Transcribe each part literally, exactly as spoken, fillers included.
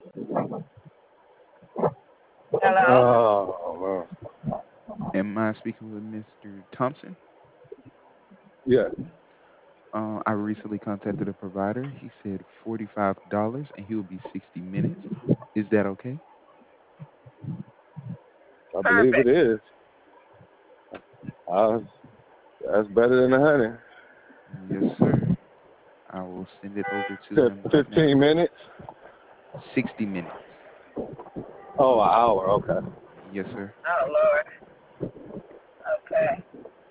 Hello? Oh, Am I speaking with Mister Thompson? yeah. Uh, I recently contacted a provider. He said forty-five dollars and he will be sixty minutes. Is that okay? I believe it Perfect. is. Uh, that's better than a honey. Yes, sir. I will send it over to him Fif- right now. Fifteen minutes. sixty minutes. Oh, an hour. Okay. Yes, sir. Oh, Lord. Okay.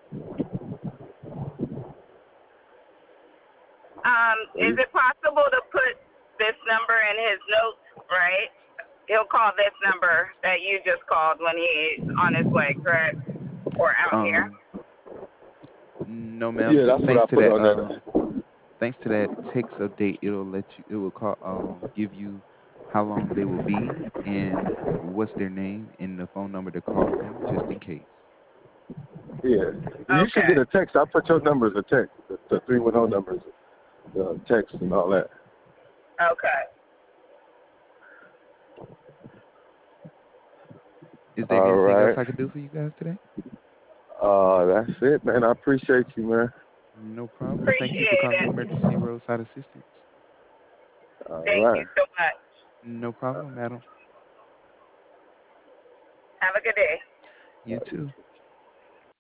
Um, So is you, it possible to put this number in his notes, right? He'll call this number that you just called when he's on his way, correct? Or out here. Um, no, ma'am. yeah, Just that's what thanks I to put that. on Um, there. thanks to that text update, it'll let you. It will call. Um, give you how long they will be and what's their name and the phone number to call them, just in case. Yeah. You should Okay. get a text. I put your numbers a text. The, the three one zero numbers, the text and all that. Okay. Is there All anything else right. I can do for you guys today? Uh, that's it, man. I appreciate you, man. No problem. Thank you for Appreciate calling it. Emergency Roadside Assistance. All Thank you right. so much. No problem, madam. Have a good day. You too.